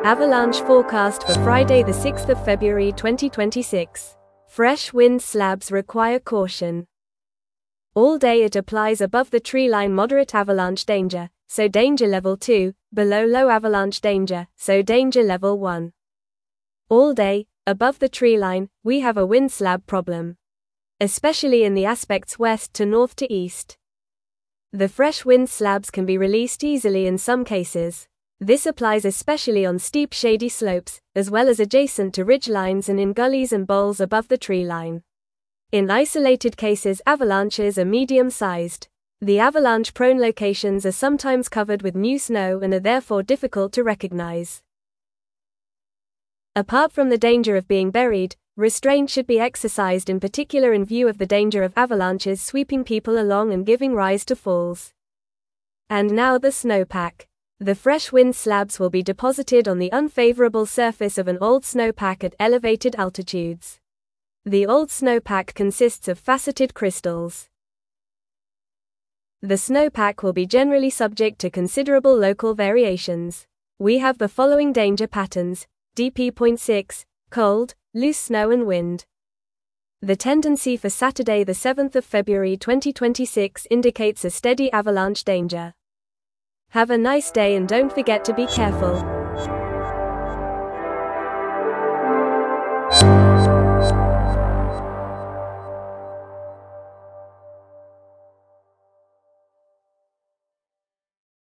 Avalanche forecast for Friday the 6th of February 2026. Fresh wind slabs require caution. All day it applies above the tree line moderate avalanche danger, so danger level 2, below low avalanche danger, so danger level 1. All day, above the tree line, we have a wind slab problem. Especially in the aspects west to north to east. The fresh wind slabs can be released easily in some cases. This applies especially on steep shady slopes, as well as adjacent to ridge lines and in gullies and bowls above the tree line. In isolated cases, avalanches are medium-sized. The avalanche-prone locations are sometimes covered with new snow and are therefore difficult to recognize. Apart from the danger of being buried, restraint should be exercised in particular in view of the danger of avalanches sweeping people along and giving rise to falls. And now the snowpack. The fresh wind slabs will be deposited on the unfavorable surface of an old snowpack at elevated altitudes. The old snowpack consists of faceted crystals. The snowpack will be generally subject to considerable local variations. We have the following danger patterns: DP.6, cold, loose snow and wind. The tendency for Saturday the 7th of February 2026 indicates a steady avalanche danger. Have a nice day and don't forget to be careful.